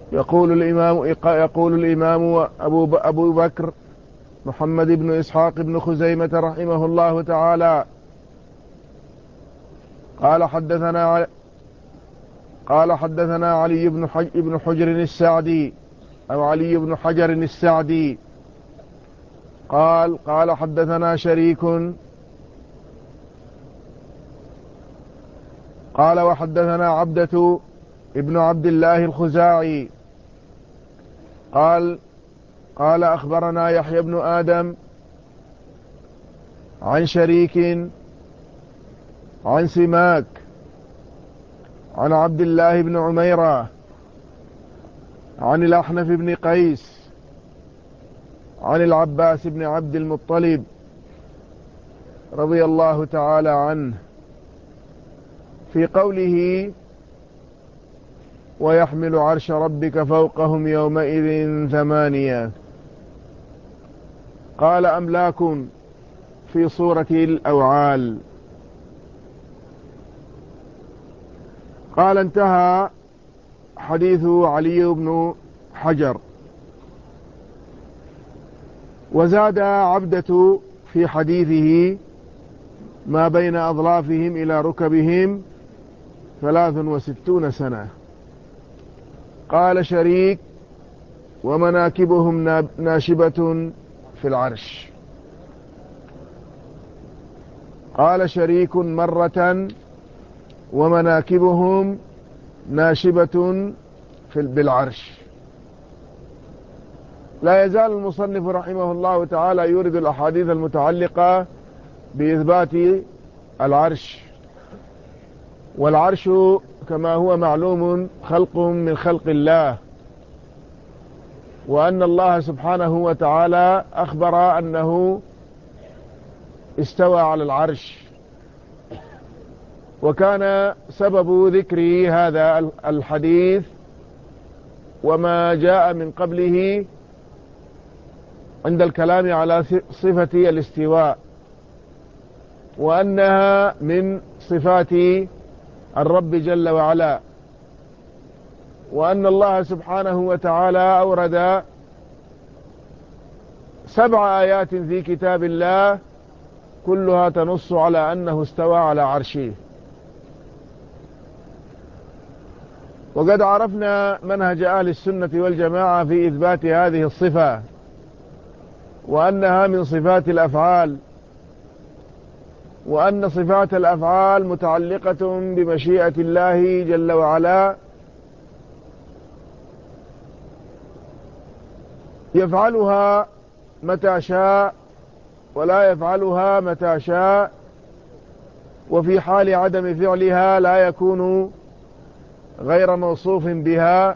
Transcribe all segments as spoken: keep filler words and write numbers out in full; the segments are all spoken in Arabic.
يقول الإمام يقول الإمام أبو أبو بكر محمد بن إسحاق بن خزيمة رحمه الله تعالى قال حدثنا قال حدثنا علي بن حج بن حجر السعدي أو علي بن حجر السعدي قال قال حدثنا شريك قال وحدثنا عبدة ابن عبد الله الخزاعي قال قال أخبرنا يحيى بن آدم عن شريك عن سماك عن عبد الله بن عميرة عن الأحنف بن قيس عن العباس بن عبد المطلب رضي الله تعالى عنه في قوله ويحمل عرش ربك فوقهم يومئذ ثمانية. قال أملاك في صورة الأوعال. قال انتهى حديث علي بن حجر. وزاد عبدة في حديثه ما بين أظلافهم إلى ركبهم ثلاث وستون سنة. قال شريك ومناكبهم ناشبة في العرش. قال شريك مرة ومناكبهم ناشبة في بالعرش. لا يزال المصنف رحمه الله تعالى يورد الأحاديث المتعلقة بإثبات العرش. والعرش كما هو معلوم خلق من خلق الله، وأن الله سبحانه وتعالى أخبر أنه استوى على العرش. وكان سبب ذكر هذا الحديث وما جاء من قبله عند الكلام على صفة الاستواء، وأنها من صفات الرب جل وعلا، وأن الله سبحانه وتعالى أورد سبع آيات في كتاب الله كلها تنص على أنه استوى على عرشه. وقد عرفنا منهج أهل السنة والجماعة في إثبات هذه الصفة، وأنها من صفات الأفعال، وأن صفات الأفعال متعلقة بمشيئة الله جل وعلا يفعلها متى شاء ولا يفعلها متى شاء، وفي حال عدم فعلها لا يكون غير موصوف بها،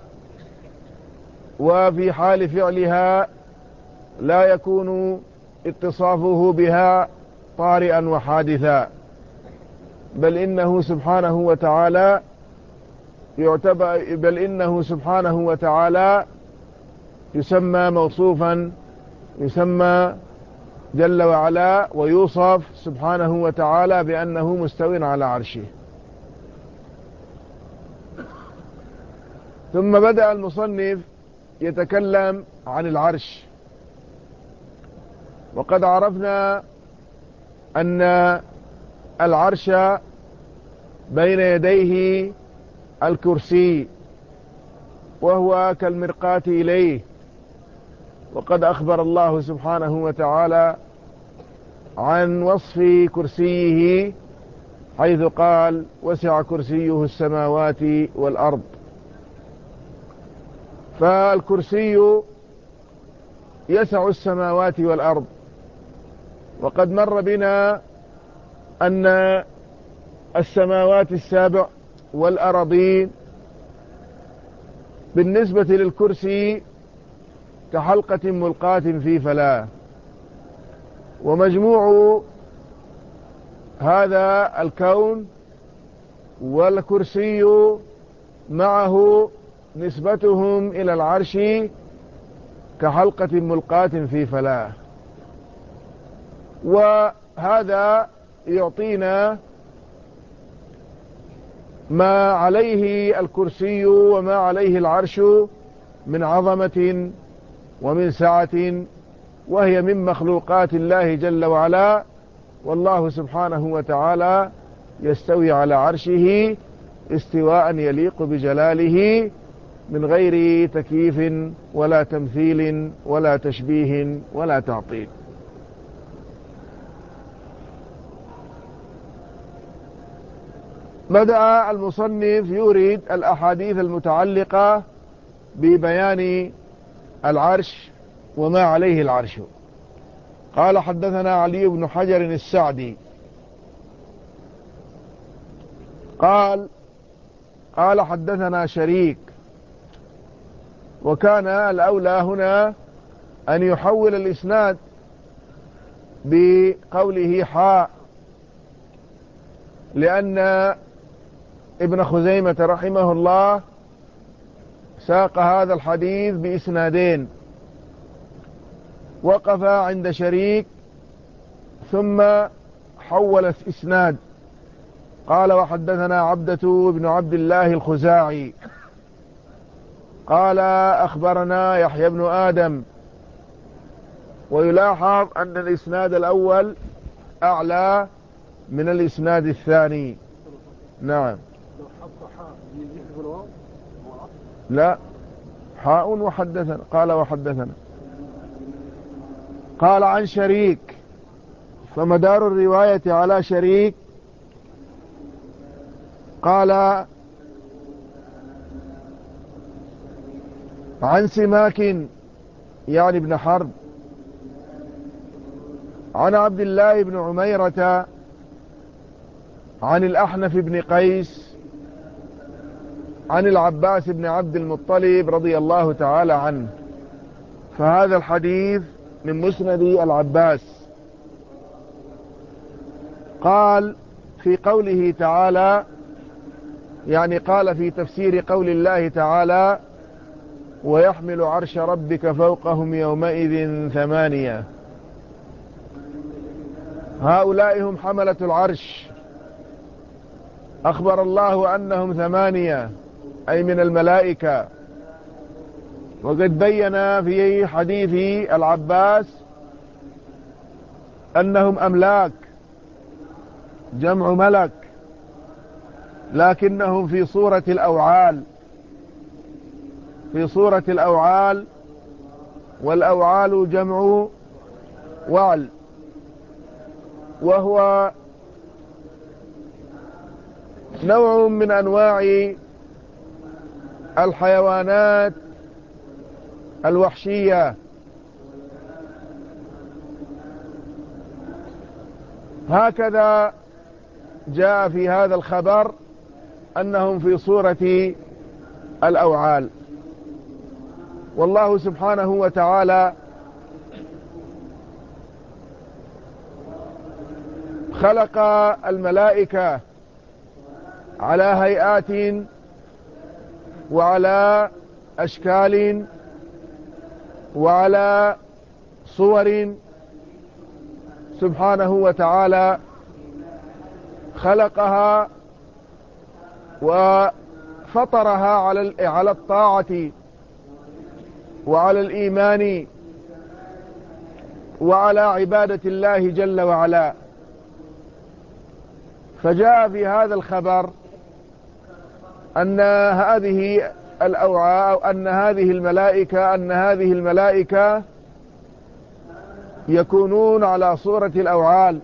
وفي حال فعلها لا يكون اتصافه بها طارئا وحادثا، بل إنه سبحانه وتعالى يعتبر بل إنه سبحانه وتعالى يسمى موصوفا، يسمى جل وعلا ويوصف سبحانه وتعالى بأنه مستو على عرشه. ثم بدأ المصنف يتكلم عن العرش. وقد عرفنا أن العرش بين يديه الكرسي وهو كالمرقاة إليه. وقد أخبر الله سبحانه وتعالى عن وصف كرسيه حيث قال وسع كرسيه السماوات والأرض. فالكرسي يسع السماوات والأرض. وقد مر بنا أن السماوات السابع والأراضين بالنسبة للكرسي كحلقة ملقاة في فلاة، ومجموع هذا الكون والكرسي معه نسبتهم إلى العرش كحلقة ملقاة في فلاة. وهذا يعطينا ما عليه الكرسي وما عليه العرش من عظمة ومن سعة، وهي من مخلوقات الله جل وعلا. والله سبحانه وتعالى يستوي على عرشه استواء يليق بجلاله من غير تكييف ولا تمثيل ولا تشبيه ولا تعطيل. بدأ المصنف يريد الأحاديث المتعلقة ببيان العرش وما عليه العرش. قال حدثنا علي بن حجر السعدي قال قال حدثنا شريك. وكان الأولى هنا أن يحول الإسناد بقوله حاء، لأن ابن خزيمة رحمه الله ساق هذا الحديث بإسنادين، وقف عند شريك ثم حول إسناد. قال وحدثنا عبدة بن عبد الله الخزاعي قال أخبرنا يحيى بن آدم. ويلاحظ أن الإسناد الأول أعلى من الإسناد الثاني. نعم. لا، حاء وحدثنا. قال وحدثنا. قال عن شريك، فمدار الرواية على شريك. قال عن سماك يعني ابن حرب عن عبد الله بن عميرة عن الأحنف بن قيس عن العباس بن عبد المطلب رضي الله تعالى عنه. فهذا الحديث من مسند العباس. قال في قوله تعالى، يعني قال في تفسير قول الله تعالى ويحمل عرش ربك فوقهم يومئذ ثمانية. هؤلاء هم حملة العرش، أخبر الله أنهم ثمانية أي من الملائكة. وقد بين في حديث العباس أنهم أملاك جمع ملك، لكنهم في صورة الأوعال في صورة الأوعال والأوعال جمع وعل، وهو نوع من أنواع الحيوانات الوحشية. هكذا جاء في هذا الخبر أنهم في صورة الأوعال. والله سبحانه وتعالى خلق الملائكة على هيئات وعلى أشكال وعلى صور. سبحانه وتعالى خلقها وفطرها على على الطاعة وعلى الإيمان وعلى عبادة الله جل وعلا. فجاء في هذا الخبر أن هذه الأوعاء أن هذه الملائكة أن هذه الملائكة يكونون على صورة الأوعال،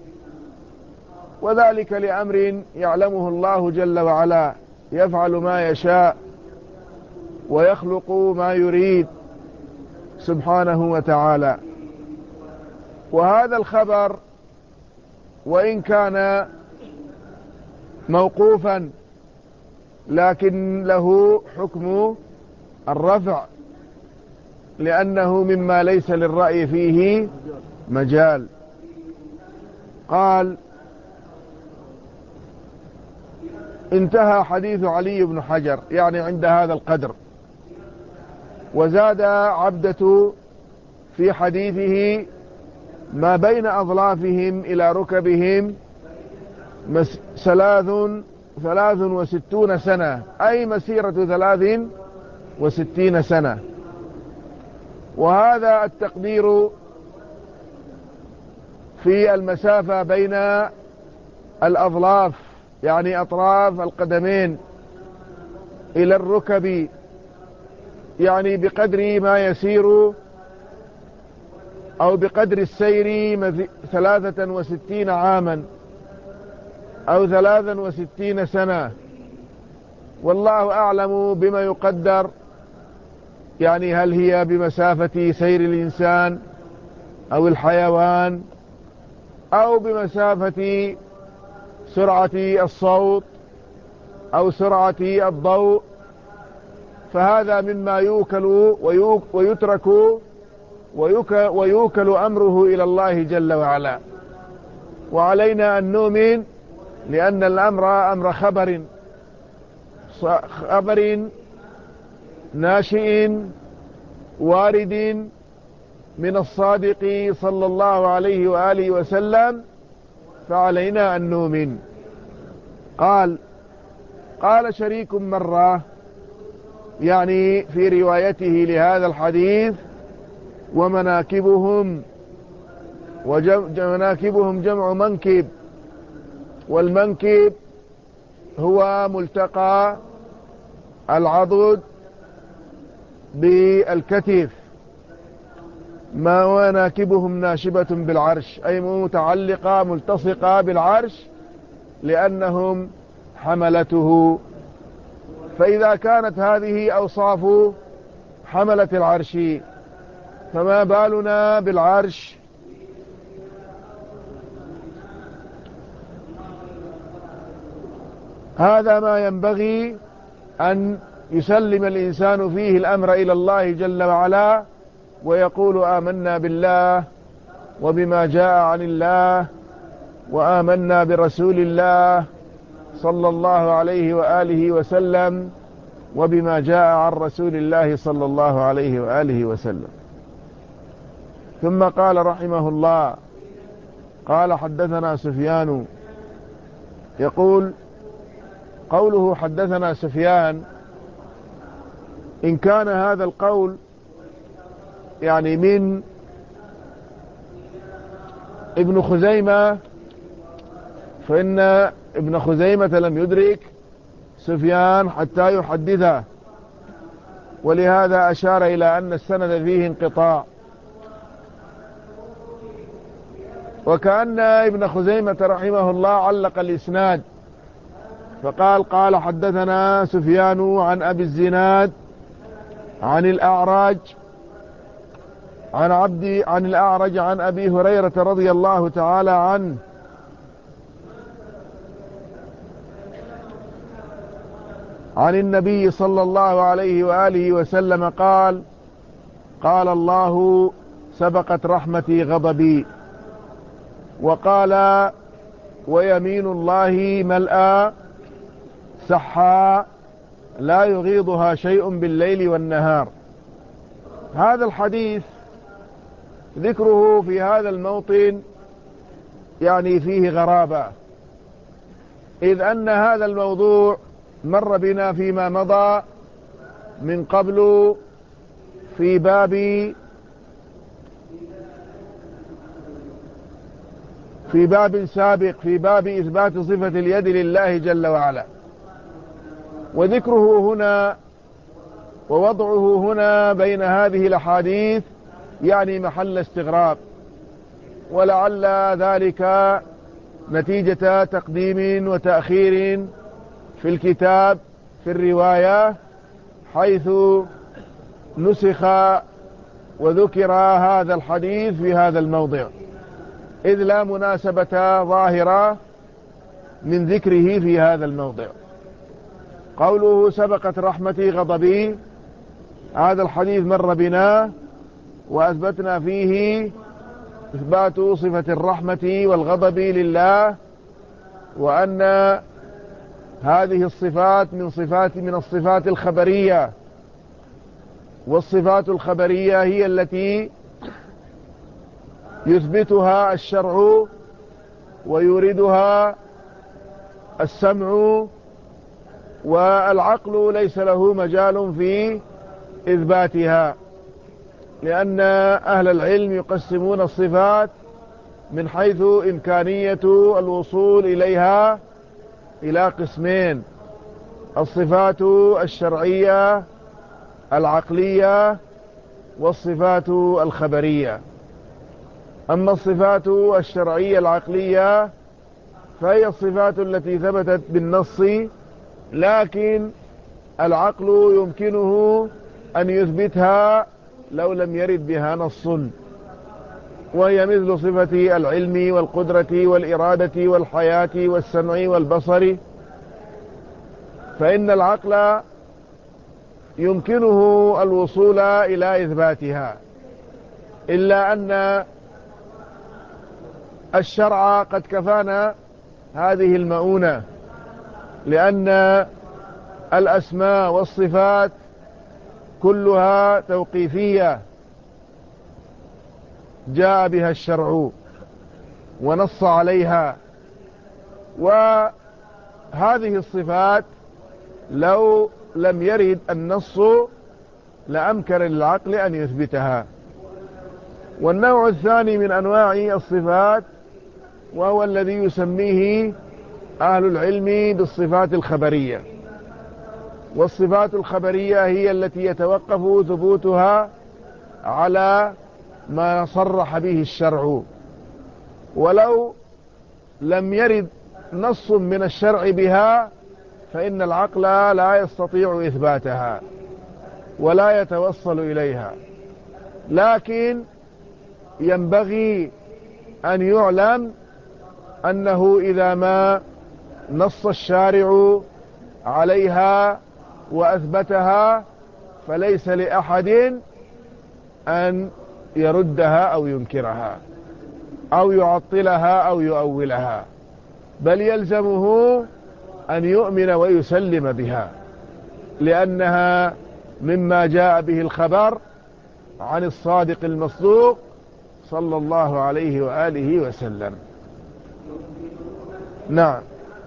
وذلك لأمر يعلمه الله جل وعلا، يفعل ما يشاء ويخلق ما يريد سبحانه وتعالى. وهذا الخبر وإن كان موقوفا لكن له حكم الرفع، لأنه مما ليس للرأي فيه مجال. قال انتهى حديث علي بن حجر يعني عند هذا القدر. وزاد عبدة في حديثه ما بين أظلافهم إلى ركبهم ثلاث ثلاث وستون سنة، أي مسيرة ثلاث وستين سنة. وهذا التقدير في المسافة بين الأظلاف، يعني أطراف القدمين إلى الركب، يعني بقدر ما يسير أو بقدر السير ثلاثة وستين عاما أو ثلاثا وستين سنة، والله أعلم بما يقدر، يعني هل هي بمسافة سير الإنسان أو الحيوان أو بمسافة سرعة الصوت أو سرعة الضوء، فهذا مما يوكل ويترك ويوكل أمره إلى الله جل وعلا. وعلينا أن نؤمن، لأن الأمر أمر خبر خبر ناشئ وارد من الصادق صلى الله عليه وآله وسلم، فعلينا أن نؤمن. قال قال شريك مرة، يعني في روايته لهذا الحديث: ومناكبهم ومناكبهم جمع منكب، والمنكب هو ملتقى العضد بالكتف. ما مناكبهم ناشبة بالعرش، أي متعلقة ملتصقة بالعرش، لأنهم حملته. فإذا كانت هذه أوصاف حملة العرش، فما بالنا بالعرش؟ هذا ما ينبغي أن يسلم الإنسان فيه الأمر إلى الله جل وعلا، ويقول: آمنا بالله وبما جاء عن الله، وآمنا برسول الله صلى الله عليه وآله وسلم، وبما جاء عن رسول الله صلى الله عليه وآله وسلم. ثم قال رحمه الله: قال حدثنا سفيان. يقول: قوله حدثنا سفيان، إن كان هذا القول يعني من ابن خزيمة، فإن ابن خزيمة لم يدرك سفيان حتى يحدثه، ولهذا أشار إلى أن السند فيه انقطاع، وكأن ابن خزيمة رحمه الله علق الإسناد فقال: قال حدثنا سفيان عن أبي الزناد عن الأعرج عن عبد عن الأعرج عن أبي هريرة رضي الله تعالى عنه عن النبي صلى الله عليه وآله وسلم قال: قال الله: سبقت رحمتي غضبي. وقال: ويمين الله ملأى سحا لا يغيضها شيء بالليل والنهار. هذا الحديث ذكره في هذا الموطن يعني فيه غرابة، إذ أن هذا الموضوع مر بنا فيما مضى من قبل في باب في باب سابق في باب إثبات صفة اليد لله جل وعلا، وذكره هنا ووضعه هنا بين هذه الأحاديث يعني محل استغراب، ولعل ذلك نتيجة تقديم وتأخير في الكتاب في الرواية، حيث نسخ وذكر هذا الحديث في هذا الموضع، إذ لا مناسبة ظاهرة من ذكره في هذا الموضع. قوله: سبقت رحمتي غضبي، هذا الحديث مر بنا وأثبتنا فيه إثبات صفة الرحمة والغضب لله، وأن هذه الصفات من صفات من الصفات الخبرية، والصفات الخبرية هي التي يثبتها الشرع ويوردها السمع، والعقل ليس له مجال في إثباتها، لأن أهل العلم يقسمون الصفات من حيث إمكانية الوصول إليها إلى قسمين: الصفات الشرعية العقلية والصفات الخبرية. أما الصفات الشرعية العقلية فهي الصفات التي ثبتت بالنص، لكن العقل يمكنه أن يثبتها لو لم يرد بها نص، وهي مثل صفة العلم والقدرة والإرادة والحياة والسمع والبصر، فإن العقل يمكنه الوصول إلى إثباتها، إلا أن الشرع قد كفانا هذه المؤونة، لأن الأسماء والصفات كلها توقيفية جاء بها الشرع ونص عليها، وهذه الصفات لو لم يرد النص لأمكن للعقل أن يثبتها. والنوع الثاني من أنواع الصفات وهو الذي يسميه أهل العلم بالصفات الخبرية، والصفات الخبرية هي التي يتوقف ثبوتها على ما صرح به الشرع، ولو لم يرد نص من الشرع بها فإن العقل لا يستطيع إثباتها ولا يتوصل إليها. لكن ينبغي أن يعلم أنه إذا ما نص الشارع عليها وأثبتها فليس لأحد أن يردها أو ينكرها أو يعطلها أو يؤولها، بل يلزمه أن يؤمن ويسلم بها، لأنها مما جاء به الخبر عن الصادق المصدوق صلى الله عليه وآله وسلم. نعم.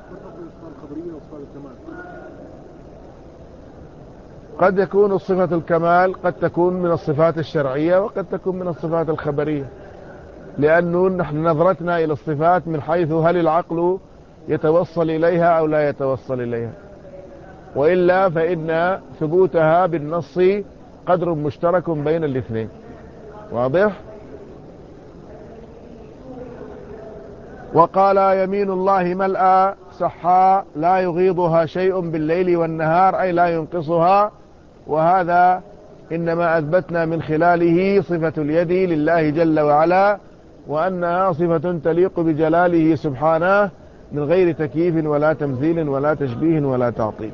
قد يكون الصفة الكمال قد تكون من الصفات الشرعية وقد تكون من الصفات الخبرية، لأنه نحن نظرتنا إلى الصفات من حيث هل العقل يتوصل إليها أو لا يتوصل إليها، وإلا فإن ثبوتها بالنص قدر مشترك بين الاثنين. واضح؟ وقال يمين الله ملأى صحا لا يغيضها شيء بالليل والنهار، أي لا ينقصها، وهذا إنما أثبتنا من خلاله صفة اليد لله جل وعلا، وأنها صفة تليق بجلاله سبحانه من غير تكييف ولا تمثيل ولا تشبيه ولا تعطيل.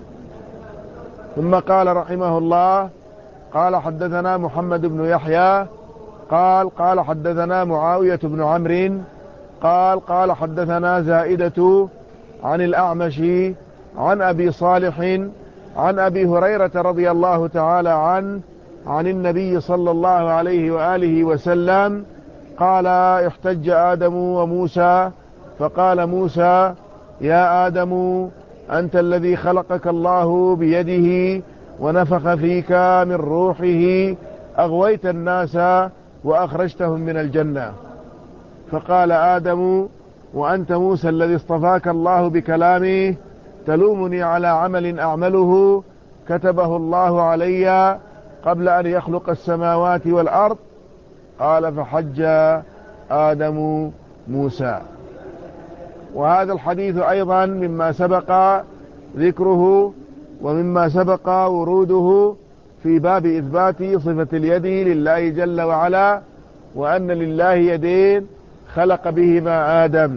ثم قال رحمه الله: قال حدثنا محمد بن يحيى قال قال حدثنا معاوية بن عمرو قال قال حدثنا زائدة عن الأعمش عن أبي صالح عن أبي هريرة رضي الله تعالى عنه عن النبي صلى الله عليه وآله وسلم قال: احتج آدم وموسى فقال موسى: يا آدم أنت الذي خلقك الله بيده ونفخ فيك من روحه، أغويت الناس وأخرجتهم من الجنة. فقال آدم: وأنت موسى الذي اصطفاك الله بكلامه تلومني على عمل أعمله كتبه الله علي قبل أن يخلق السماوات والأرض. قال: فحج آدم موسى. وهذا الحديث أيضا مما سبق ذكره ومما سبق وروده في باب إثبات صفة اليد لله جل وعلا، وأن لله يدين خلق بهما آدم.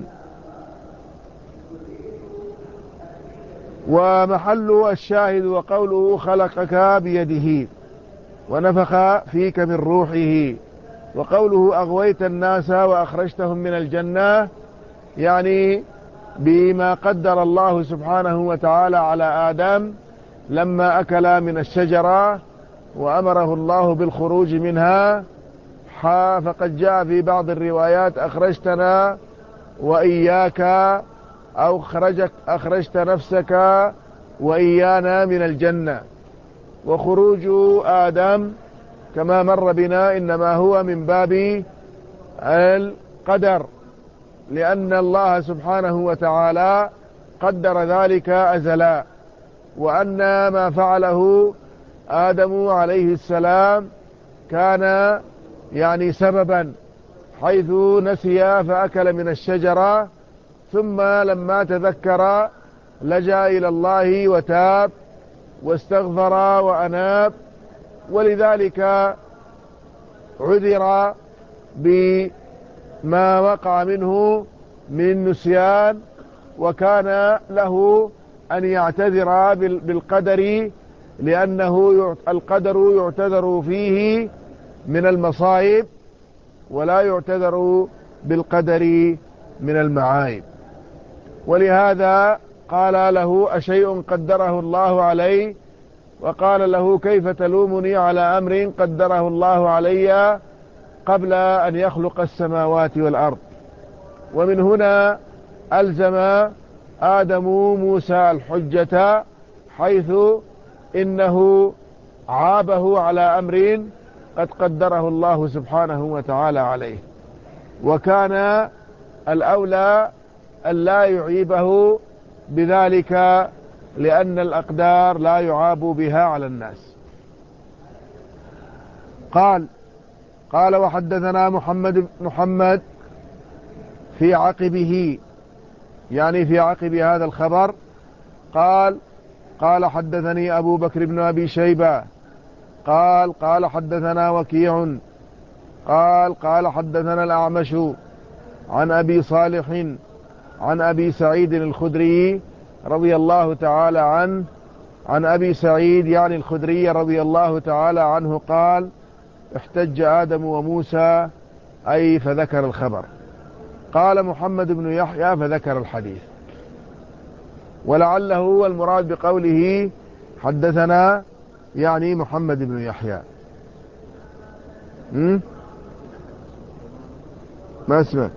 ومحل الشاهد وقوله خلقك بيده ونفخ فيك من روحه، وقوله أغويت الناس وأخرجتهم من الجنة، يعني بما قدر الله سبحانه وتعالى على آدم لما أكل من الشجرة وأمره الله بالخروج منها، فقد جاء في بعض الروايات أخرجتنا وإياك، أو خرجك أخرجت نفسك وإيانا من الجنة. وخروج آدم كما مر بنا إنما هو من باب القدر، لأن الله سبحانه وتعالى قدر ذلك أزلا، وأن ما فعله آدم عليه السلام كان يعني سببا، حيث نسي فأكل من الشجرة، ثم لما تذكر لجأ إلى الله وتاب واستغفر وأناب، ولذلك عذر بما وقع منه من نسيان، وكان له أن يعتذر بالقدر، لأنه القدر يعتذر فيه من المصائب ولا يعتذر بالقدر من المعايب. ولهذا قال له: أشيء قدره الله علي؟ وقال له: كيف تلومني على أمر قدره الله علي قبل أن يخلق السماوات والأرض؟ ومن هنا ألزم آدم موسى الحجة، حيث إنه عابه على أمر قد قدره الله سبحانه وتعالى عليه، وكان الأولى أن لا يعيبه بذلك، لأن الأقدار لا يعاب بها على الناس. قال قال وحدثنا محمد محمد في عقبه، يعني في عقب هذا الخبر، قال قال حدثني أبو بكر بن أبي شيبة قال قال حدثنا وكيع قال قال حدثنا الأعمش عن أبي صالح عن أبي سعيد الخدري رضي الله تعالى عنه، عن أبي سعيد يعني الخدري رضي الله تعالى عنه قال: احتج آدم وموسى، أي فذكر الخبر. قال محمد بن يحيى: فذكر الحديث. ولعله هو المراد بقوله حدثنا يعني محمد بن يحيى. م? ما اسمه؟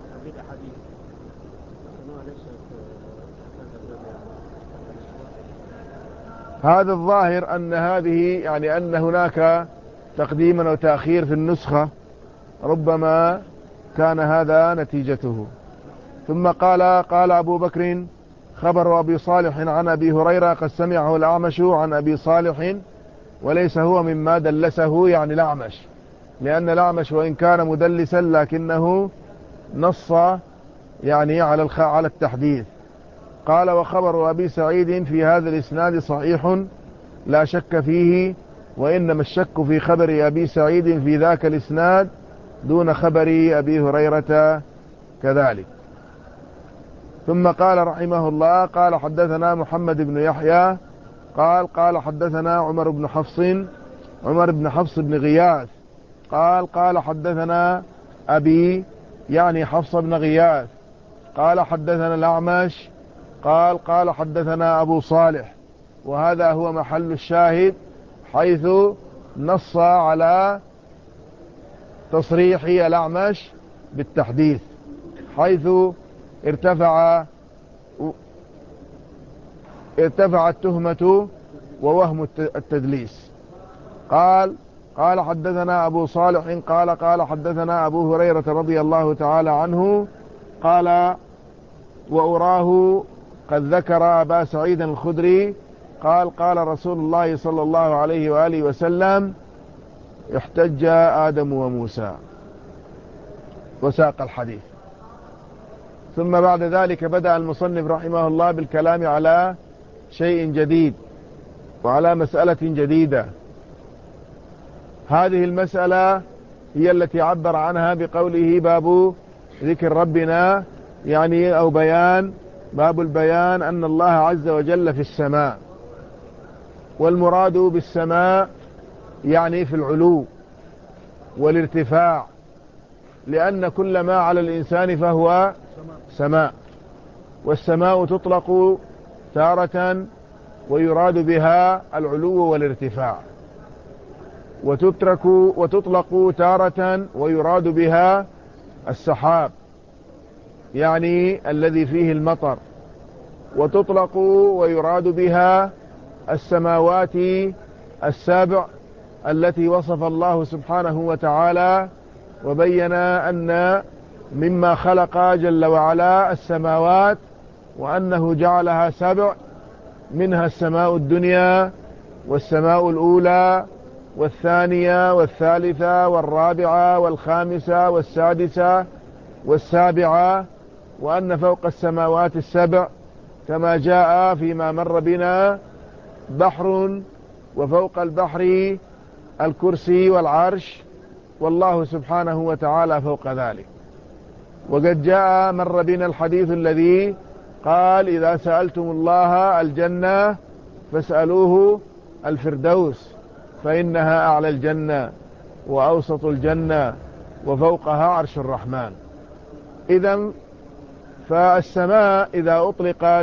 هذا الظاهر أن هذه يعني أن هناك تقديما وتأخير في النسخة، ربما كان هذا نتيجته. ثم قال قال أبو بكر: خبر أبي صالح عن أبي هريرة قد سمعه الأعمش عن أبي صالح، وليس هو مما دلسه يعني الأعمش، لأن الأعمش وإن كان مدلسا لكنه نص يعني على على التحديث. قال: وخبر أبي سعيد في هذا الإسناد صحيح لا شك فيه، وإنما الشك في خبر أبي سعيد في ذاك الإسناد دون خبر أبي هريرة كذلك. ثم قال رحمه الله: قال حدثنا محمد بن يحيى قال قال حدثنا عمر بن حفص عمر بن حفص بن غياث قال قال حدثنا أبي يعني حفص بن غياث قال حدثنا الأعمش قال قال حدثنا أبو صالح. وهذا هو محل الشاهد، حيث نص على تصريح الأعمش بالتحديث، حيث ارتفع ارتفع التهمة ووهم التدليس. قال قال حدثنا أبو صالح قال قال حدثنا أبو هريرة رضي الله تعالى عنه قال: وأراه قد ذكر أبا سعيد الخدري قال: قال رسول الله صلى الله عليه وآله وسلم: احتج آدم وموسى، وساق الحديث. ثم بعد ذلك بدأ المصنف رحمه الله بالكلام على شيء جديد وعلى مسألة جديدة. هذه المسألة هي التي عبر عنها بقوله: باب ذكر ربنا، يعني أو بيان باب البيان أن الله عز وجل في السماء، والمراد بالسماء يعني في العلو والارتفاع، لأن كل ما على الإنسان فهو سماء. والسماء تطلق تارة ويراد بها العلو والارتفاع، وتترك وتطلق تارة ويراد بها السحاب يعني الذي فيه المطر، وتطلق ويراد بها السماوات السابع التي وصف الله سبحانه وتعالى وبين أن مما خلق جل وعلا السماوات، وأنه جعلها سبع، منها السماء الدنيا والسماء الأولى والثانية والثالثة والرابعة والخامسة والسادسة والسابعة، وأن فوق السماوات السبع كما جاء فيما مر بنا بحر، وفوق البحر الكرسي والعرش، والله سبحانه وتعالى فوق ذلك. وقد جاء مر بنا الحديث الذي قال: إذا سألتم الله الجنة فاسألوه الفردوس، فإنها أعلى الجنة وأوسط الجنة وفوقها عرش الرحمن. إذن فالسماء إذا أطلقت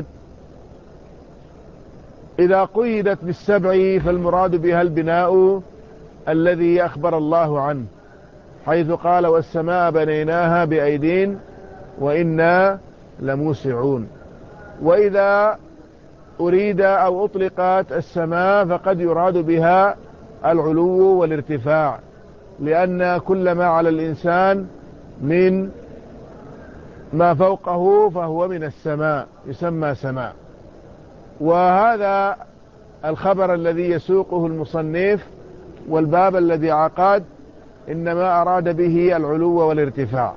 إذا قيدت بالسبع فالمراد بها البناء الذي أخبر الله عنه، حيث قال: والسماء بنيناها بأيدين وإنا لموسعون. وإذا أريد أو أطلقت السماء فقد يراد بها العلو والارتفاع، لأن كل ما على الإنسان من ما فوقه فهو من السماء يسمى سماء. وهذا الخبر الذي يسوقه المصنف والباب الذي عقد إنما أراد به العلو والارتفاع،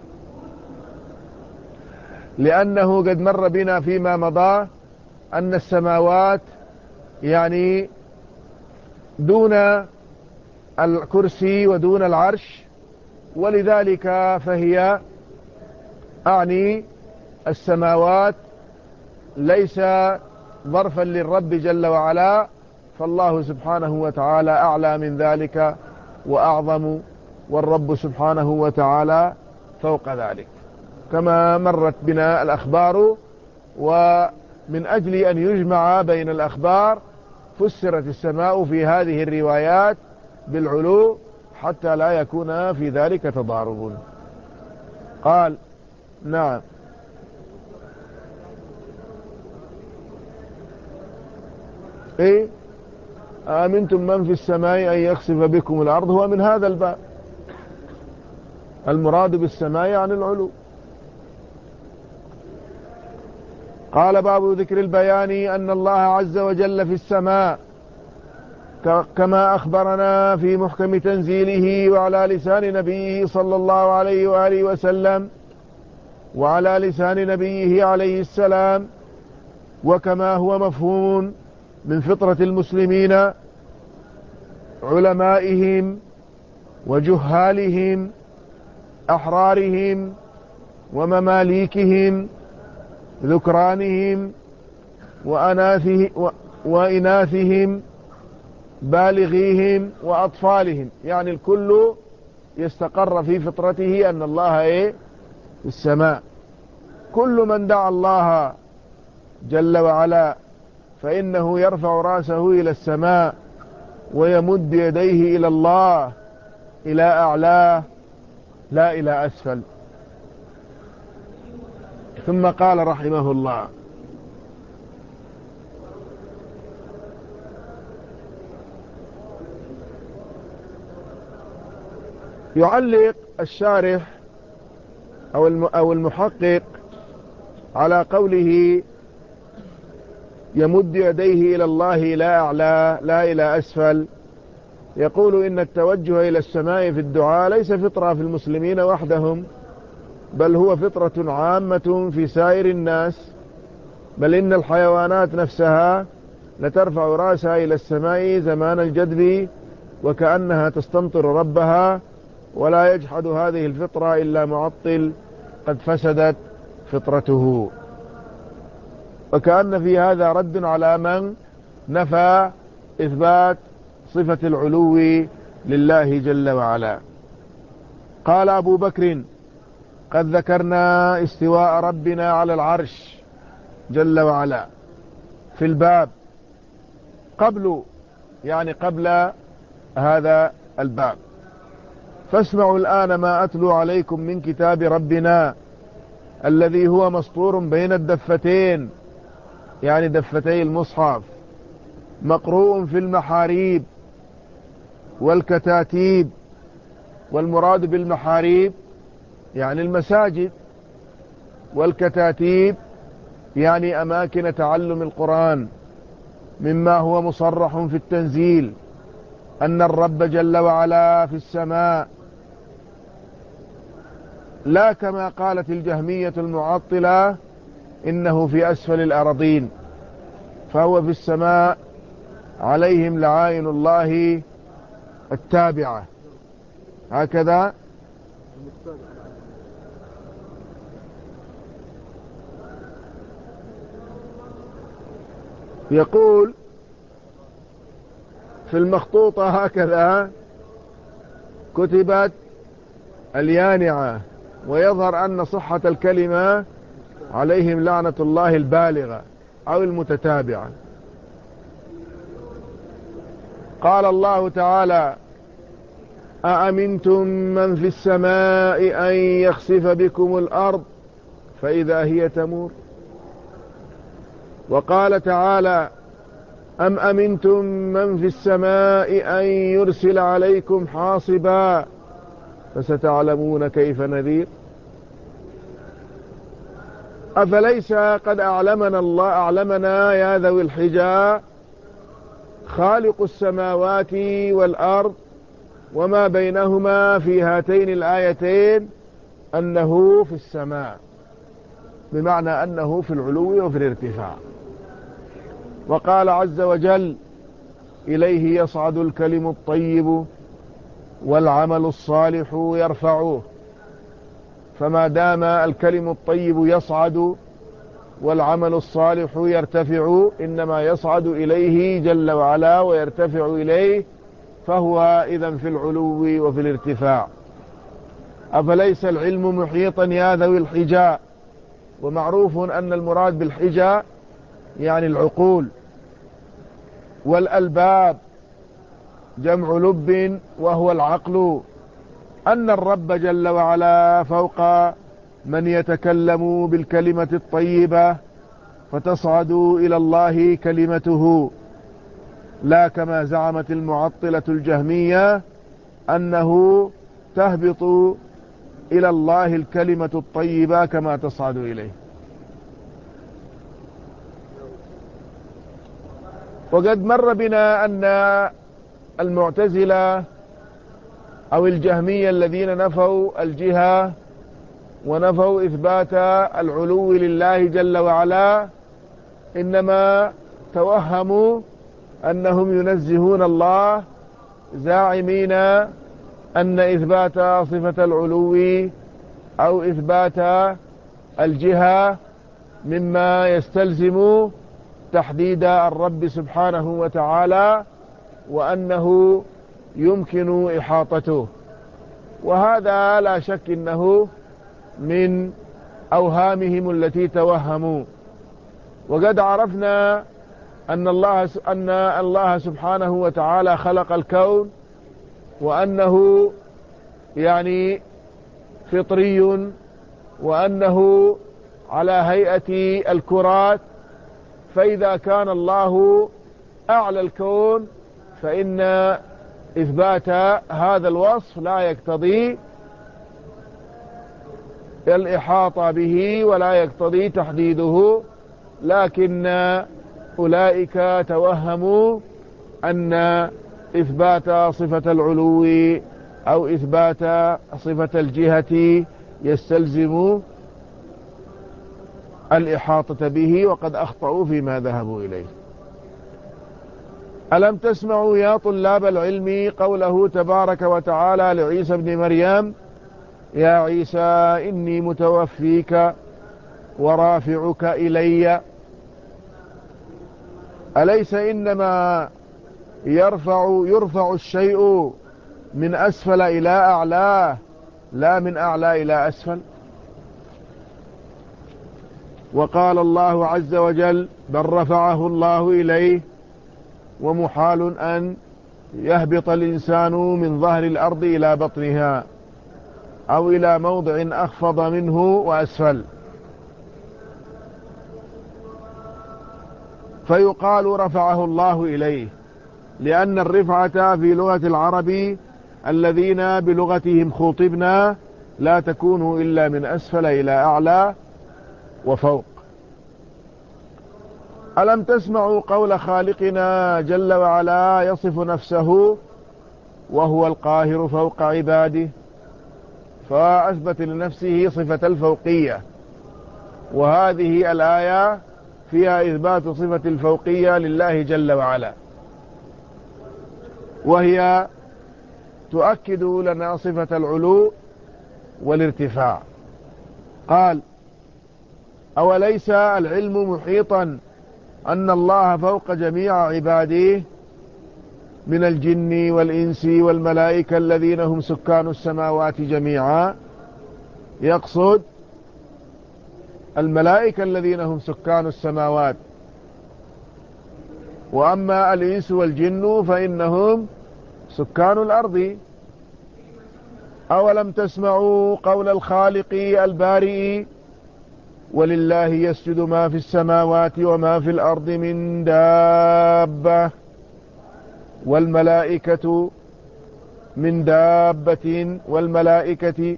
لأنه قد مر بنا فيما مضى أن السماوات يعني دون الكرسي ودون العرش، ولذلك فهي أعني السماوات ليس ظرفا للرب جل وعلا، فالله سبحانه وتعالى أعلى من ذلك وأعظم، والرب سبحانه وتعالى فوق ذلك، كما مرت بنا الأخبار. ومن أجل أن يجمع بين الأخبار فسرت السماء في هذه الروايات بالعلو حتى لا يكون في ذلك تضارب. قال: نعم. إيه؟ آمنتم من في السماء أن يخسف بكم الأرض، هو من هذا الباب. المراد بالسماء عن العلو. قال: باب ذكر البيان أن الله عز وجل في السماء، كما أخبرنا في محكم تنزيله وعلى لسان نبيه صلى الله عليه وآله وسلم وعلى لسان نبيه عليه السلام، وكما هو مفهوم من فطرة المسلمين علمائهم وجهالهم أحرارهم ومماليكهم ذكرانهم وإناثهم بالغيهم وأطفالهم، يعني الكل يستقر في فطرته أن الله إيه؟ في السماء. كل من دعا الله جل وعلا فإنه يرفع رأسه إلى السماء ويمد يديه إلى الله إلى أعلاه لا إلى أسفل. ثم قال رحمه الله: يعلق الشارح أو المحقق على قوله يمد يديه إلى الله لا أعلى لا إلى أسفل، يقول: إن التوجه إلى السماء في الدعاء ليس فطرة في المسلمين وحدهم، بل هو فطرة عامة في سائر الناس، بل إن الحيوانات نفسها لترفع رأسها إلى السماء زمان الجدب وكأنها تستمطر ربها، ولا يجحد هذه الفطرة إلا معطل قد فسدت فطرته. وكأن في هذا رد على من نفى إثبات صفة العلو لله جل وعلا. قال أبو بكر: قد ذكرنا استواء ربنا على العرش جل وعلا في الباب قبل، يعني قبل هذا الباب، فاسمعوا الآن ما أتلو عليكم من كتاب ربنا الذي هو مسطور بين الدفتين، يعني دفتي المصحف، مقروء في المحاريب والكتاتيب. والمراد بالمحاريب يعني المساجد، والكتاتيب يعني أماكن تعلم القرآن، مما هو مصرح في التنزيل أن الرب جل وعلا في السماء، لا كما قالت الجهمية المعطلة إنه في أسفل الأرضين، فهو في السماء عليهم لعائن الله التابعة. هكذا يقول في المخطوطة، هكذا كتبت اليانعة، ويظهر أن صحة الكلمة عليهم لعنة الله البالغة أو المتتابعة. قال الله تعالى: أأمنتم من في السماء أن يخسف بكم الأرض فإذا هي تمور. وقال تعالى: أم أمنتم من في السماء أن يرسل عليكم حاصبا فستعلمون كيف نذير. أفليس قد أعلمنا الله أعلمنا يا ذوي الحجى خالق السماوات والأرض وما بينهما في هاتين الآيتين أنه في السماء، بمعنى أنه في العلو وفي الارتفاع. وقال عز وجل: إليه يصعد الكلم الطيب والعمل الصالح يرفعه. فما دام الكلم الطيب يصعد والعمل الصالح يرتفع، إنما يصعد إليه جل وعلا ويرتفع إليه، فهو إذن في العلو وفي الارتفاع. أفليس العلم محيطا يا ذوي الحجى؟ ومعروف أن المراد بالحجى يعني العقول، والألباب جمع لب وهو العقل، أن الرب جل وعلا فوق من يتكلم بالكلمة الطيبة فتصعد إلى الله كلمته، لا كما زعمت المعطلة الجهمية أنه تهبط إلى الله الكلمة الطيبة كما تصعد إليه. وقد مر بنا أن المعتزلة أو الجهمية الذين نفوا الجهة ونفوا إثبات العلو لله جل وعلا إنما توهموا أنهم ينزهون الله، زاعمين أن إثبات صفة العلو أو إثبات الجهة مما يستلزم تحديد الرب سبحانه وتعالى، وأنه يمكن إحاطته. وهذا لا شك أنه من أوهامهم التي توهموا. وقد عرفنا أن الله أن الله سبحانه وتعالى خلق الكون، وأنه يعني فطري، وأنه على هيئة الكرات. فإذا كان الله أعلى الكون فإن إثبات هذا الوصف لا يقتضي الإحاطة به ولا يقتضي تحديده، لكن أولئك توهموا أن إثبات صفة العلو أو إثبات صفة الجهة يستلزم الإحاطة به، وقد أخطأوا فيما ذهبوا إليه. ألم تسمعوا يا طلاب العلم قوله تبارك وتعالى لعيسى ابن مريم: يا عيسى إني متوفيك ورافعك إلي. أليس إنما يرفع يرفع الشيء من أسفل إلى أعلاه، لا من أعلى إلى أسفل؟ وقال الله عز وجل: بل رفعه الله إليه، ومحال أن يهبط الإنسان من ظهر الأرض إلى بطنها أو إلى موضع أخفض منه وأسفل. فيقال رفعه الله إليه، لأن الرفعة في لغة العرب الذين بلغتهم خوطبنا لا تكون إلا من أسفل إلى أعلى وفوق. ألم تسمعوا قول خالقنا جل وعلا يصف نفسه وهو القاهر فوق عباده، فأثبت لنفسه صفة الفوقية، وهذه الآية فيها إثبات صفة الفوقية لله جل وعلا، وهي تؤكد لنا صفة العلو والارتفاع. قال: أوليس العلم محيطا أن الله فوق جميع عباده من الجن والإنس والملائكة الذين هم سكان السماوات جميعا؟ يقصد الملائكة الذين هم سكان السماوات، وأما الإنس والجن فإنهم سكان الأرض. أولم تسمعوا قول الخالق البارئ ولله يسجد ما في السماوات وما في الأرض من دابة والملائكة من دابة والملائكة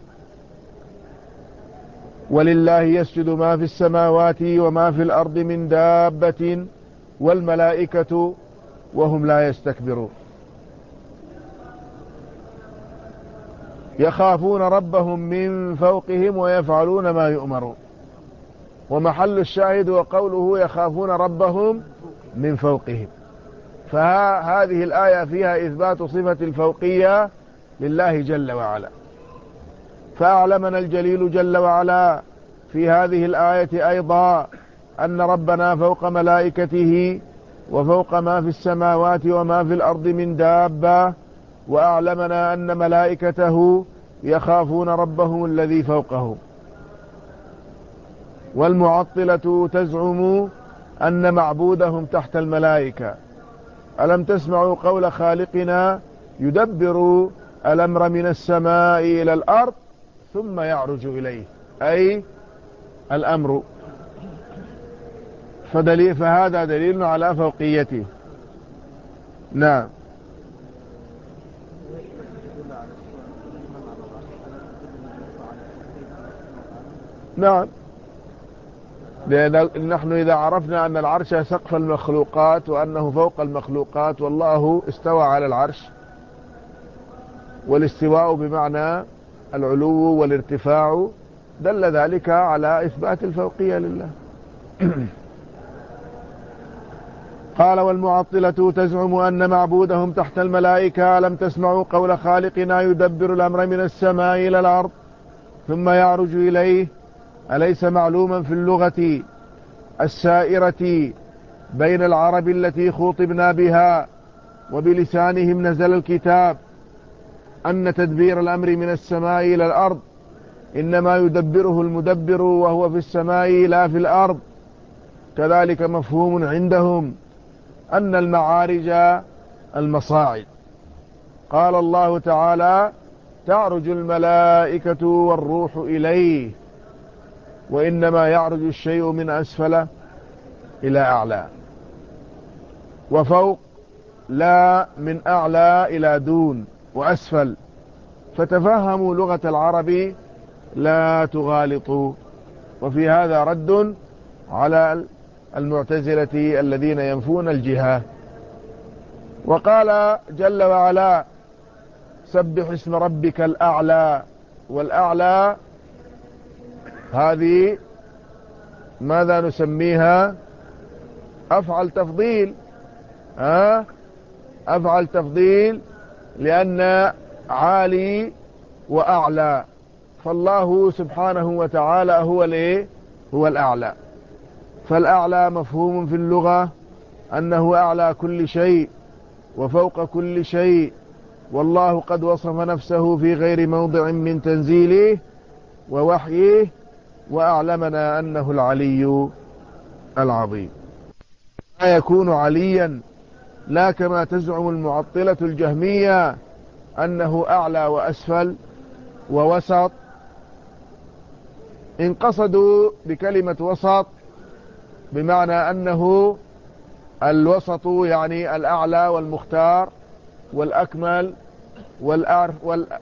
ولله يسجد ما في السماوات وما في الأرض من دابة والملائكة وهم لا يستكبرون يخافون ربهم من فوقهم ويفعلون ما يؤمرون. ومحل الشاهد وقوله يخافون ربهم من فوقهم، فهذه الآية فيها إثبات صفة الفوقية لله جل وعلا. فأعلمنا الجليل جل وعلا في هذه الآية أيضا أن ربنا فوق ملائكته وفوق ما في السماوات وما في الأرض من دابة، وأعلمنا أن ملائكته يخافون ربهم الذي فوقهم. والمعطلة تزعم أن معبودهم تحت الملائكة. ألم تسمعوا قول خالقنا يدبر الأمر من السماء إلى الأرض ثم يعرج إليه، أي الأمر، فدليل فهذا دليل على فوقيته. نعم. نعم، لأن نحن إذا عرفنا أن العرش سقف المخلوقات وأنه فوق المخلوقات والله استوى على العرش، والاستواء بمعنى العلو والارتفاع، دل ذلك على إثبات الفوقية لله. قال: والمعطلة تزعم أن معبودهم تحت الملائكة. لم تسمعوا قول خالقنا يدبر الأمر من السماء إلى الأرض ثم يعرج إليه؟ أليس معلوما في اللغة السائرة بين العرب التي خوطبنا بها وبلسانهم نزل الكتاب أن تدبير الأمر من السماء إلى الأرض إنما يدبره المدبر وهو في السماء لا في الأرض؟ كذلك مفهوم عندهم أن المعارج المصاعد. قال الله تعالى: تعرج الملائكة والروح إليه، وإنما يعرج الشيء من أسفل إلى أعلى، وفوق لا من أعلى إلى دون وأسفل. فتفهموا لغة العرب لا تغالطوا. وفي هذا رد على المعتزلة الذين ينفون الجهة. وقال جل وعلا: سبح اسم ربك الأعلى. والأعلى هذه ماذا نسميها؟ أفعل تفضيل. أه؟ أفعل تفضيل، لأن عالي وأعلى، فالله سبحانه وتعالى هو الايه؟ هو الأعلى. فالأعلى مفهوم في اللغة أنه أعلى كل شيء وفوق كل شيء، والله قد وصف نفسه في غير موضع من تنزيله ووحيه، وأعلمنا أنه العلي العظيم. لا يكون عليا لا كما تزعم المعطلة الجهمية أنه أعلى وأسفل ووسط. إن قصدوا بكلمة وسط بمعنى أنه الوسط يعني الأعلى والمختار والأكمل والأعلى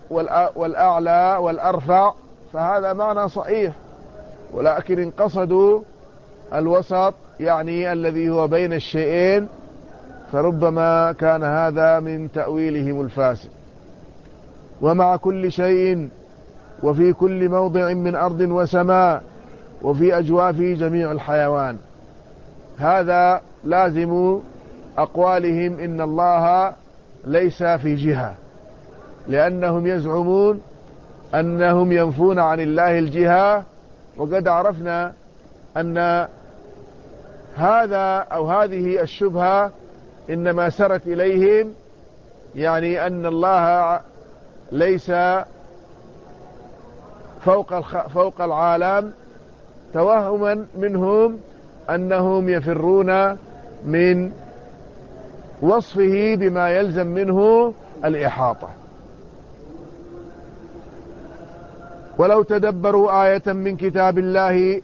والأرفع، فهذا معنى صحيح، ولكن إن قصدوا الوسط يعني الذي هو بين الشيئين فربما كان هذا من تأويلهم الفاسد. ومع كل شيء وفي كل موضع من أرض وسماء وفي أجواف جميع الحيوان، هذا لازم أقوالهم إن الله ليس في جهة، لأنهم يزعمون أنهم ينفون عن الله الجهة، وقد عرفنا أن هذا أو هذه الشبهة إنما سرت إليهم، يعني أن الله ليس فوق الخ... فوق العالم، توهما منهم أنهم يفرون من وصفه بما يلزم منه الإحاطة. ولو تدبروا آية من كتاب الله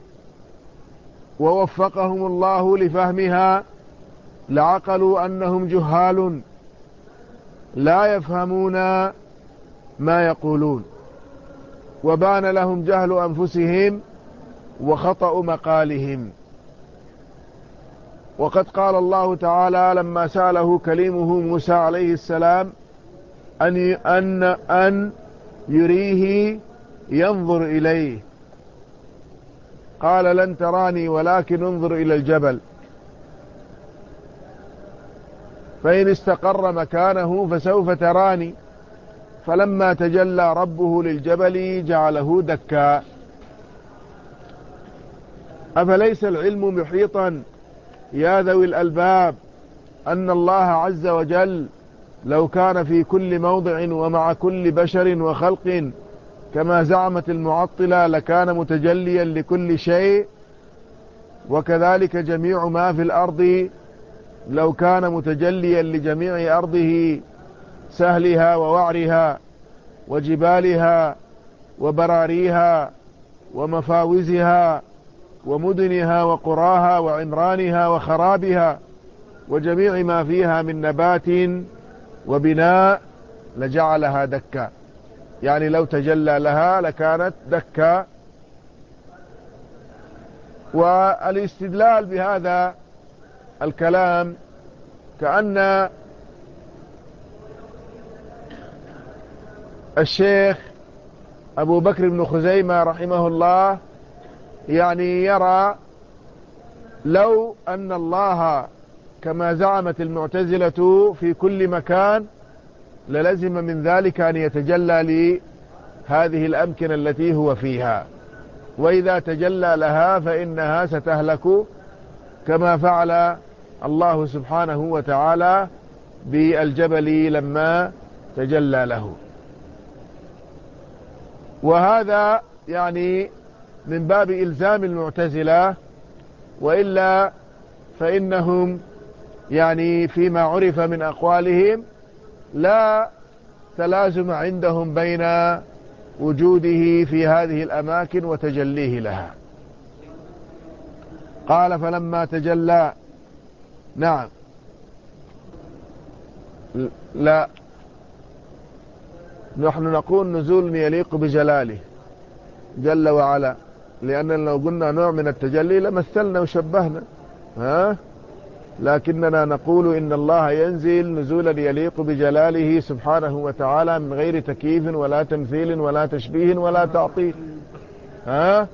ووفقهم الله لفهمها لعقلوا أنهم جهال لا يفهمون ما يقولون، وبان لهم جهل أنفسهم وخطأ مقالهم. وقد قال الله تعالى لما سأله كليمه موسى عليه السلام أن أن أن يريه ينظر إليه، قال لن تراني ولكن انظر إلى الجبل فإن استقر مكانه فسوف تراني، فلما تجلى ربه للجبل جعله دكا. أفليس العلم محيطا يا ذوي الألباب أن الله عز وجل لو كان في كل موضع ومع كل بشر وخلق كما زعمت المعطلة لكان متجليا لكل شيء، وكذلك جميع ما في الأرض لو كان متجليا لجميع أرضه سهلها ووعرها وجبالها وبراريها ومفاوزها ومدنها وقراها وعمرانها وخرابها وجميع ما فيها من نبات وبناء لجعلها دكا، يعني لو تجلى لها لكانت دكا. والاستدلال بهذا الكلام كأن الشيخ أبو بكر بن خزيمة رحمه الله يعني يرى لو أن الله كما زعمت المعتزلة في كل مكان للزم من ذلك أن يتجلى لهذه الأمكنة التي هو فيها، وإذا تجلى لها فإنها ستهلك كما فعل الله سبحانه وتعالى بالجبل لما تجلى له. وهذا يعني من باب إلزام المعتزلة، وإلا فإنهم يعني فيما عرف من أقوالهم لا تلازم عندهم بين وجوده في هذه الأماكن وتجليه لها. قال فلما تجلى، نعم لا، نحن نقول نزول يليق بجلاله جل وعلا، لأن لو قلنا نوع من التجلي لمثلنا وشبهنا، ها؟ لكننا نقول إن الله ينزل نزولا يليق بجلاله سبحانه وتعالى من غير تكييف ولا تمثيل ولا تشبيه ولا تعطيل، ها؟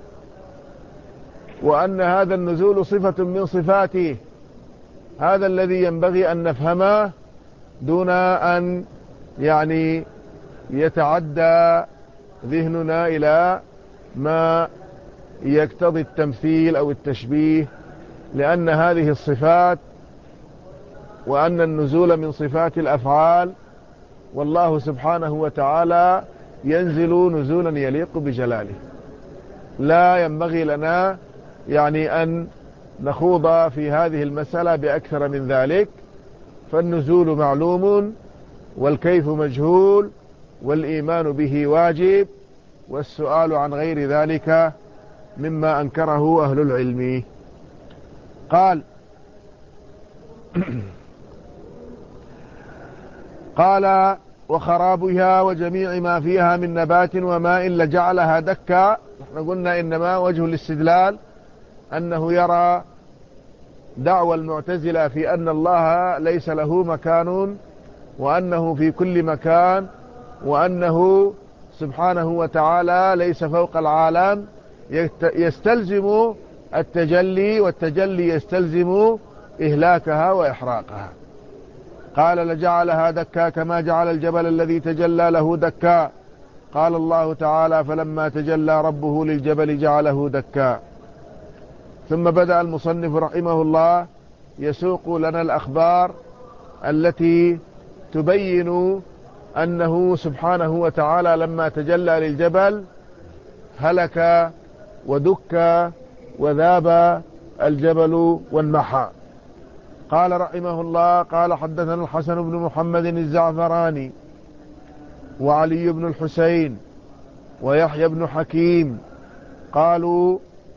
وأن هذا النزول صفة من صفاته، هذا الذي ينبغي أن نفهمه دون أن يعني يتعدى ذهننا إلى ما يقتضي التمثيل أو التشبيه، لأن هذه الصفات وأن النزول من صفات الأفعال، والله سبحانه وتعالى ينزل نزولا يليق بجلاله. لا ينبغي لنا يعني أن نخوض في هذه المسألة بأكثر من ذلك، فالنزول معلوم والكيف مجهول والإيمان به واجب، والسؤال عن غير ذلك مما أنكره أهل العلم. قال قال وخرابها وجميع ما فيها من نبات وماء لجعلها دكا. نحن قلنا إنما وجه الاستدلال أنه يرى دعوى المعتزلة في أن الله ليس له مكان وأنه في كل مكان وأنه سبحانه وتعالى ليس فوق العالم، يستلزم التجلي، والتجلي يستلزم إهلاكها وإحراقها. قال لجعلها دكا كما جعل الجبل الذي تجلى له دكا. قال الله تعالى فلما تجلى ربه للجبل جعله دكا. ثم بدأ المصنف رحمه الله يسوق لنا الأخبار التي تبين أنه سبحانه وتعالى لما تجلى للجبل هلك ودك وذاب الجبل وانمحى. قال رحمه الله قال حدثنا الحسن بن محمد الزعفراني وعلي بن الحسين ويحيى بن حكيم قالوا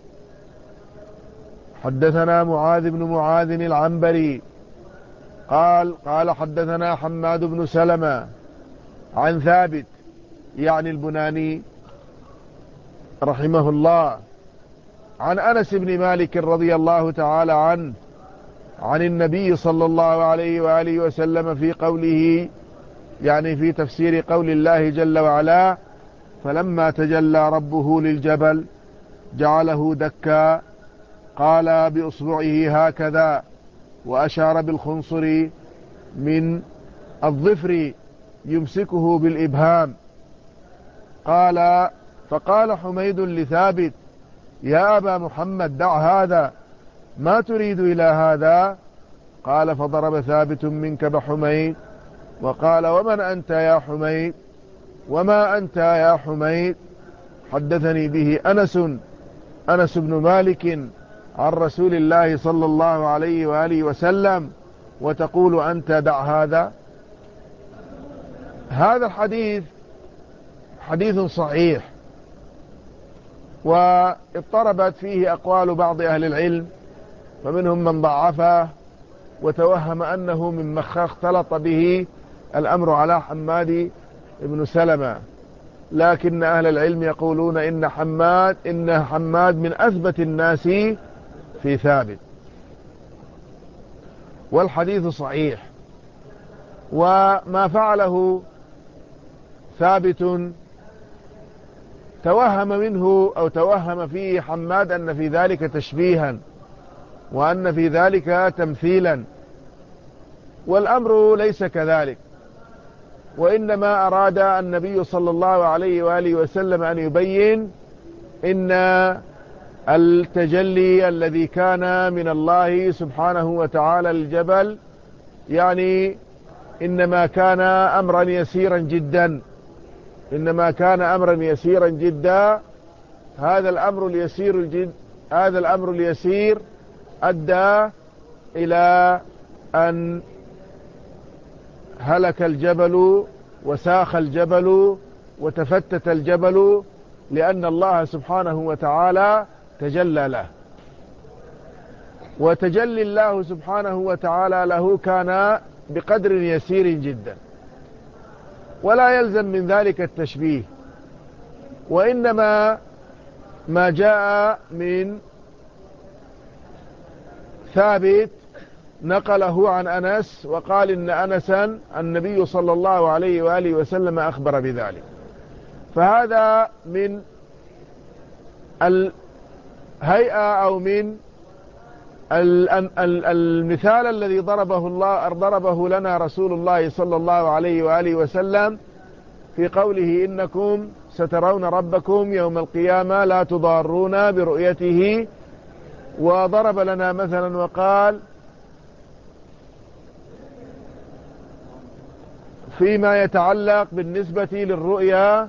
حدثنا معاذ بن معاذ العنبري قال قال حدثنا حماد بن سلمة عن ثابت يعني البناني رحمه الله عن أنس بن مالك رضي الله تعالى عنه عن النبي صلى الله عليه وآله وسلم في قوله، يعني في تفسير قول الله جل وعلا فلما تجلى ربه للجبل جعله دكا. قال بإصبعه هكذا وأشار بالخنصر من الظفر يمسكه بالإبهام. قال فقال حميد لثابت يا أبا محمد دع هذا، ما تريد إلى هذا؟ قال فضرب ثابت منك بحميد وقال ومن أنت يا حميد؟ وما أنت يا حميد؟ حدثني به أنس أنس بن مالك عن رسول الله صلى الله عليه وآله وسلم وتقول أنت دع هذا. هذا الحديث حديث صحيح، واضطربت فيه أقوال بعض أهل العلم، فمنهم من ضعفه وتوهم أنه مما اختلط به الأمر على حماد بن سلمة، لكن أهل العلم يقولون إن حماد إن حماد من أثبت الناس في ثابت، والحديث صحيح. وما فعله ثابت توهم منه أو توهم فيه حماد أن في ذلك تشبيها وأن في ذلك تمثيلا، والأمر ليس كذلك، وإنما أراد النبي صلى الله عليه وآله وسلم أن يبين إن التجلي الذي كان من الله سبحانه وتعالى للجبل يعني إنما كان أمرا يسيرا جدا، إنما كان أمرا يسيرا جدا. هذا الأمر اليسير الجد هذا الأمر اليسير أدى إلى أن هلك الجبل وساخ الجبل وتفتت الجبل، لأن الله سبحانه وتعالى تجلى له، وتجلي الله سبحانه وتعالى له كان بقدر يسير جدا، ولا يلزم من ذلك التشبيه، وإنما ما جاء من ثابت نقله عن أنس وقال إن أنسا النبي صلى الله عليه وآله وسلم أخبر بذلك، فهذا من الهيئة أو من المثال الذي ضربه الله ضربه لنا رسول الله صلى الله عليه وآله وسلم في قوله إنكم سترون ربكم يوم القيامة لا تضارون برؤيته، وضرب لنا مثلا وقال فيما يتعلق بالنسبة للرؤيا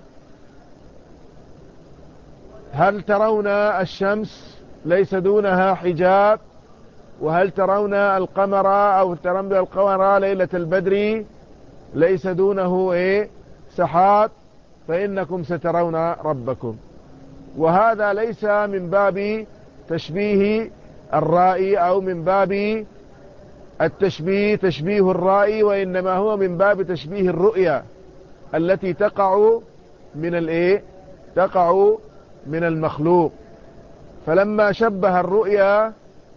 هل ترون الشمس ليس دونها حجاب، وهل ترون القمر أو ترون القمر ليلة البدر ليس دونه إيه سحاب، فإنكم سترون ربكم. وهذا ليس من باب تشبيه الرائي أو من باب التشبيه تشبيه الرائي، وإنما هو من باب تشبيه الرؤيا التي تقع من الايه تقع من المخلوق. فلما شبه الرؤيا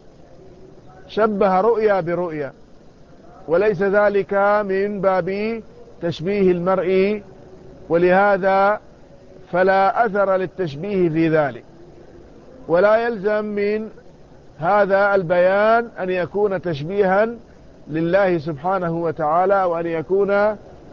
شبه رؤيا برؤيا، وليس ذلك من باب تشبيه المرء، ولهذا فلا أثر للتشبيه في ذلك. ولا يلزم من هذا البيان أن يكون تشبيها لله سبحانه وتعالى، وأن يكون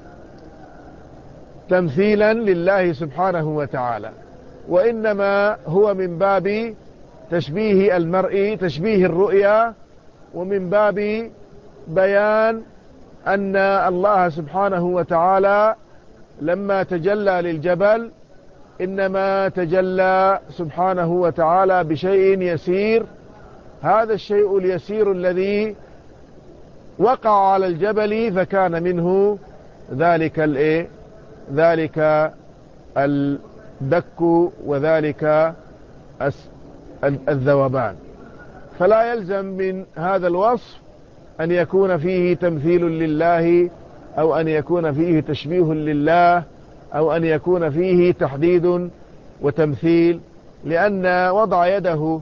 تمثيلا لله سبحانه وتعالى، وإنما هو من باب تشبيه المرء تشبيه الرؤيا، ومن باب بيان أن الله سبحانه وتعالى لما تجلى للجبل إنما تجلى سبحانه وتعالى بشيء يسير. هذا الشيء اليسير الذي وقع على الجبل فكان منه ذلك الايه ذلك الدك وذلك الذوبان. فلا يلزم من هذا الوصف أن يكون فيه تمثيل لله، أو أن يكون فيه تشبيه لله، أو أن يكون فيه تحديد وتمثيل، لأن وضع يده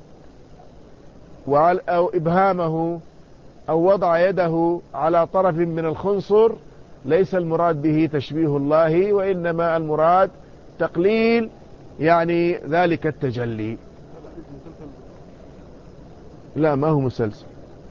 أو إبهامه أو وضع يده على طرف من الخنصر ليس المراد به تشبيه الله، وإنما المراد تقليل يعني ذلك التجلي. لا، ما هو مسلسل،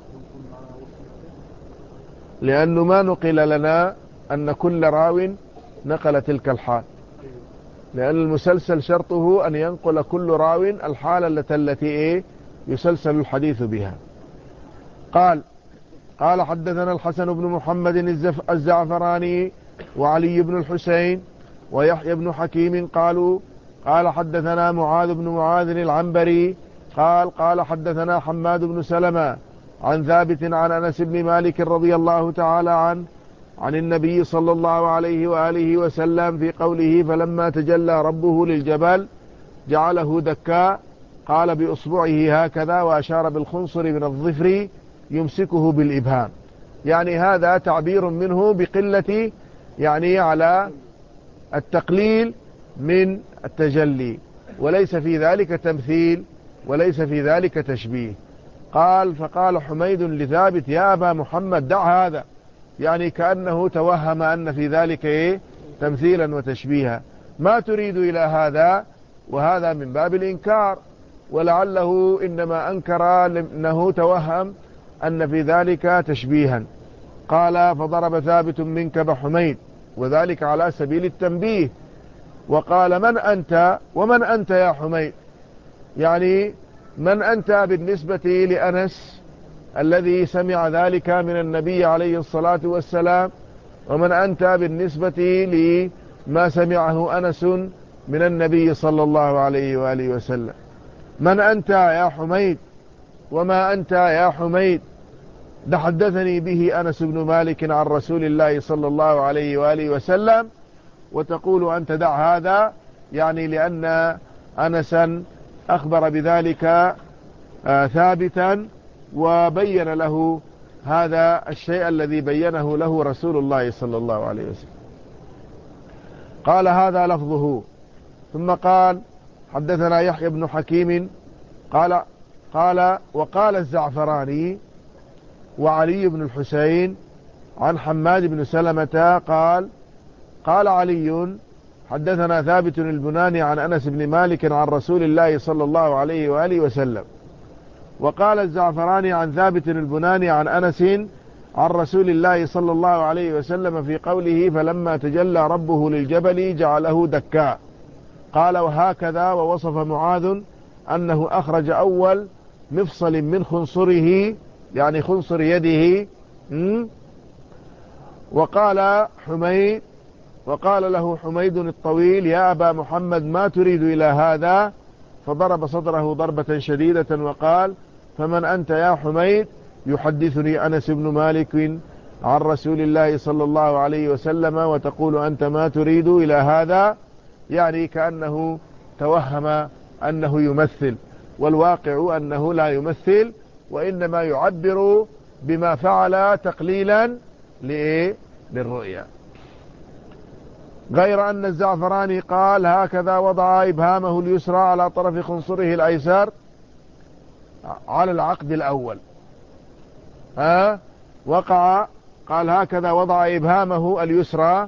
لأنه ما نقل لنا أن كل راو نقل تلك الحال، لأن المسلسل شرطه أن ينقل كل راو الحالة التي التي إيه يسلسل الحديث بها. قال قال حدثنا الحسن بن محمد الزعفراني وعلي بن الحسين ويحيى بن حكيم قالوا قال حدثنا معاذ بن معاذ العنبري قال قال حدثنا حماد بن سلمة عن ثابت عن أنس بن مالك رضي الله تعالى عنه عن النبي صلى الله عليه وآله وسلم في قوله فلما تجلى ربه للجبل جعله دكا، قال بإصبعه هكذا وأشار بالخنصر من الظفر يمسكه بالإبهام. يعني هذا تعبير منه بقلة، يعني على التقليل من التجلي، وليس في ذلك تمثيل وليس في ذلك تشبيه. قال فقال حميد لثابت يا أبا محمد دع هذا، يعني كأنه توهم أن في ذلك إيه تمثيلا وتشبيها، ما تريد إلى هذا؟ وهذا من باب الإنكار، ولعله إنما أنكر لأنه توهم أن في ذلك تشبيها. قال فضرب ثابت منكب حميد، وذلك على سبيل التنبيه، وقال من أنت ومن أنت يا حميد، يعني من أنت بالنسبة لأنس الذي سمع ذلك من النبي عليه الصلاة والسلام، ومن أنت بالنسبة لما سمعه أنس من النبي صلى الله عليه وآله وسلم. من أنت يا حميد وما أنت يا حميد، ده حدثني به أنس بن مالك عن رسول الله صلى الله عليه وآله وسلم، وتقول أنت دع هذا، يعني لأن أنسا أخبر بذلك ثابتا وبين له هذا الشيء الذي بينه له رسول الله صلى الله عليه وسلم. قال هذا لفظه. ثم قال حدثنا يحيى بن حكيم قال قال وقال الزعفراني وعلي بن الحسين عن حماد بن سلمة قال قال علي حدثنا ثابت البناني عن أنس بن مالك عن رسول الله صلى الله عليه وآله وسلم. وقال الزعفراني عن ثابت البناني عن أنس عن رسول الله صلى الله عليه وسلم في قوله فلما تجلى ربه للجبل جعله دكا. قال وهكذا ووصف معاذ أنه أخرج أول مفصل من خنصره، يعني خنصر يده. وقال حميد وقال له حميد الطويل يا أبا محمد ما تريد إلى هذا؟ فضرب صدره ضربة شديدة وقال فمن أنت يا حميد؟ يحدثني أنس بن مالك عن رسول الله صلى الله عليه وسلم وتقول أنت ما تريد إلى هذا، يعني كأنه توهم أنه يمثل، والواقع أنه لا يمثل، وإنما يعبر بما فعل تقليلا لإيه؟ للرؤيا. غير أن الزعفراني قال هكذا وضع إبهامه اليسرى على طرف خنصره الأيسر على العقد الأول. ها وقع قال هكذا وضع إبهامه اليسرى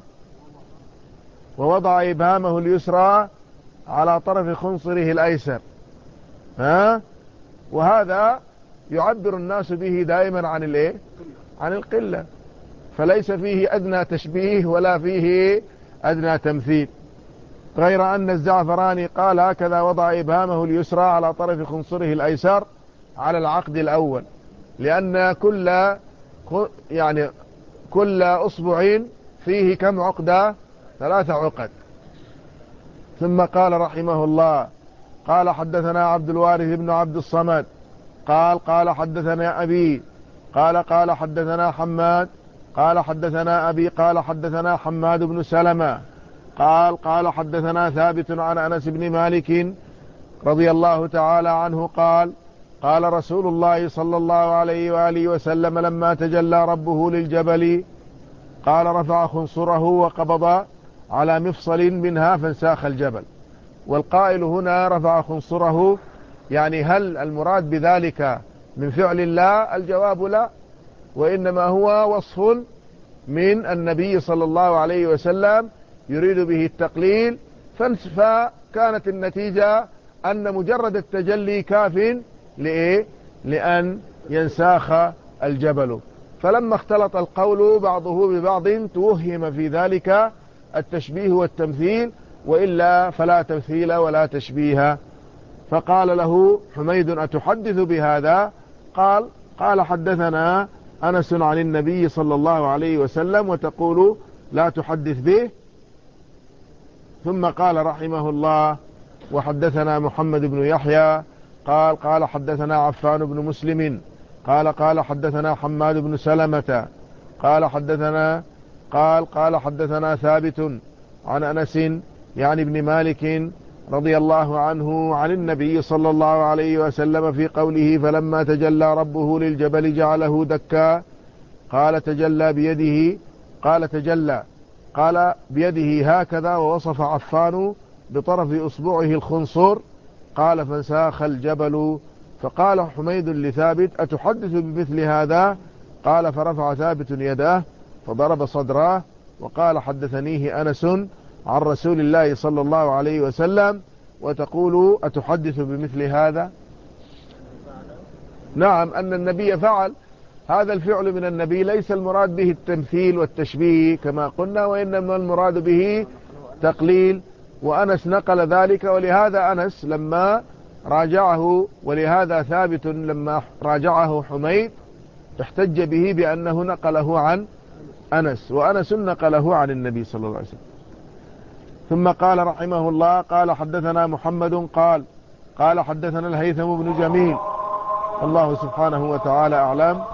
ووضع إبهامه اليسرى على طرف خنصره الأيسر. ها وهذا يعبر الناس به دائما عن الايه؟ عن القلة، فليس فيه أدنى تشبيه ولا فيه أدنى تمثيل. غير أن الزعفراني قال هكذا وضع إبهامه اليسرى على طرف خنصره الأيسر على العقد الأول، لأن كل يعني كل أصبع فيه كم عقدة؟ ثلاث عقد. ثم قال رحمه الله قال حدثنا عبد الوارث بن عبد الصمد قال قال حدثنا أبي قال قال حدثنا حماد قال حدثنا أبي قال حدثنا حماد بن سلمة قال قال حدثنا ثابت عن أنس بن مالك رضي الله تعالى عنه قال قال رسول الله صلى الله عليه وآله وسلم لما تجلى ربه للجبل قال رفع خنصره وقبض على مفصل منها فانساخ الجبل. والقائل هنا رفع خنصره، يعني هل المراد بذلك من فعل الله؟ الجواب لا، وإنما هو وصف من النبي صلى الله عليه وسلم يريد به التقليل، فكانت النتيجة أن مجرد التجلي كاف لإيه؟ لأن ينساخ الجبل. فلما اختلط القول بعضه ببعض توهم في ذلك التشبيه والتمثيل، وإلا فلا تمثيل ولا تشبيه. فقال له حميد أتحدث بهذا؟ قال قال حدثنا أنس عن النبي صلى الله عليه وسلم وتقول لا تحدث به. ثم قال رحمه الله وحدثنا محمد بن يحيى قال قال حدثنا عفان بن مسلم قال قال حدثنا حماد بن سلمة قال حدثنا قال قال حدثنا ثابت عن أنس يعني ابن مالك رضي الله عنه عن النبي صلى الله عليه وسلم في قوله فلما تجلى ربه للجبل جعله دكا. قال تجلى بيده قال تجلى قال بيده هكذا، ووصف عفان بطرف أصبعه الخنصر قال فانساخ الجبل. فقال حميد لثابت أتحدث بمثل هذا؟ قال فرفع ثابت يداه فضرب صدره وقال حدثنيه أنس عن رسول الله صلى الله عليه وسلم وتقول أتحدث بمثل هذا؟ نعم، أن النبي فعل هذا الفعل من النبي، ليس المراد به التمثيل والتشبيه كما قلنا، وإنما المراد به تقليل. وأنس نقل ذلك، ولهذا أنس لما راجعه ولهذا ثابت لما راجعه حميد احتج به بأنه نقله عن أنس، وأنس نقله عن النبي صلى الله عليه وسلم. ثم قال رحمه الله قال حدثنا محمد قال قال حدثنا الهيثم بن جميل. الله سبحانه وتعالى أعلم،